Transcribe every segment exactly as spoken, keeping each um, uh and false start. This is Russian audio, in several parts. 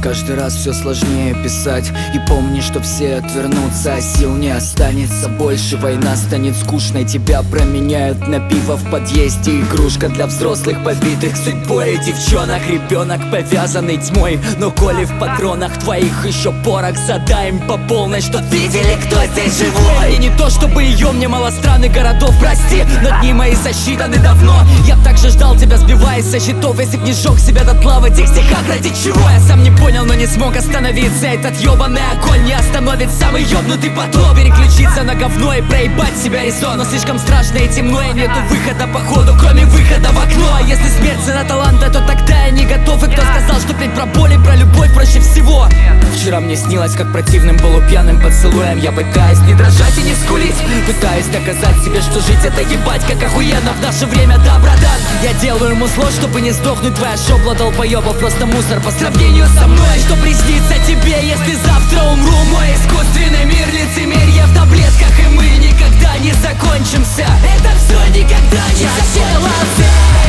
каждый раз все сложнее писать. И помни, что все отвернутся, а сил не останется больше. Война станет скучной, тебя променяют на пиво в подъезде. Игрушка для взрослых, побитых судьбой. Девчонок, ребенок, повязанный тьмой. Но коли в патронах твоих еще порох, задай им по полной, что видели, кто здесь живой. И не то, чтобы ее мне мало стран и городов, прости, но дни мои засчитаны давно. Я б также ждал тебя, сбиваясь со счетов, если б не сжег себя дотла в этих стихах. Ради чего? Я сам не понял, но не смог остановиться. Этот ебаный огонь не остановит самый ебнутый поток. Переключиться на говно и проебать себя резон. Но слишком страшно и темно, и нету выхода походу, кроме выхода в окно. А если смерть цена таланта, то тогда я не готов. И кто сказал, что петь про боль и про любовь проще всего? Вчера мне снилось, как противным полупьяным поцелуем я пытаюсь не дрожать и не скулить. Пытаюсь доказать себе, что жить это ебать как охуенно в наше время, да, братан. Я делаю ему зло, чтобы не сдохнуть. Твоя шобла долбоебов просто мусор по сравнению со мной. Что приснится тебе, если завтра умру? Мой искусственный мир лицемерия в таблетках, и мы никогда не закончимся. Это все никогда не закончится.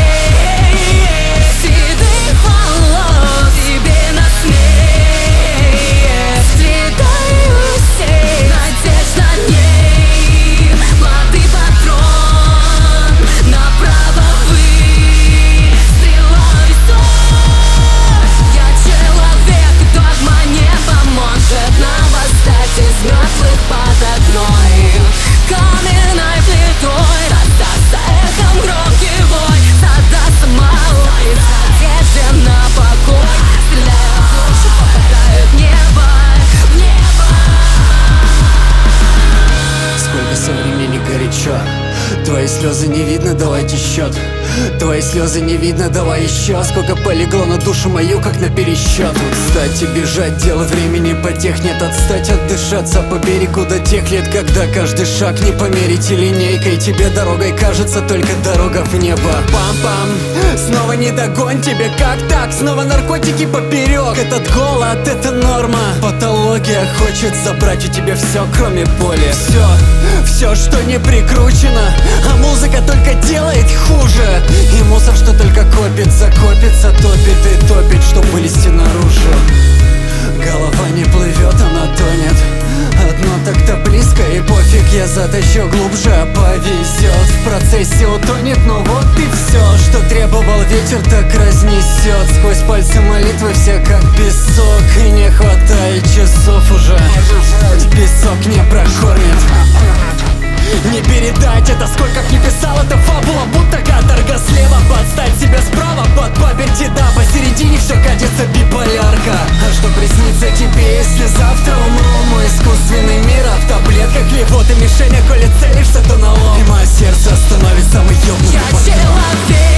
Твои слезы не видно, давайте счет. Твои слезы не видно, давай еще. Сколько полегло на душу мою, как на пересчет. Кстати, бежать, дело времени потех нет. Отстать, отдышаться по берегу до тех лет, когда каждый шаг не померите линейкой. Тебе дорогой кажется только дорога в небо. Пам-пам, снова не догонь, тебе как так? Снова наркотики поперек. Этот голод, это норма. Патология хочет забрать у тебя все, кроме боли. Все, все, что не прикручено, а музыка только делает хуже. И мусор, что только копится, копится, топит и топит, чтоб вылезти наружу. Голова не плывет, она тонет. Одно так-то близко и пофиг, я затащу глубже, а повезет. В процессе утонет, но вот и все, что требовал ветер, так разнесет. Сквозь пальцы молитвы все как песок, и не хватает часов уже. Песок не прокормит. Не передать это, сколько б не писал, это фабула, будто каторга. Слева подстать себя справа, под паперти, да, посередине все катится биполярка. А что приснится тебе, если завтра умру? Мой искусственный мир, а в таблетках ли вот и мишень, а коли целишься, то налом. И мое сердце становится самый ёбнутый. Я человек.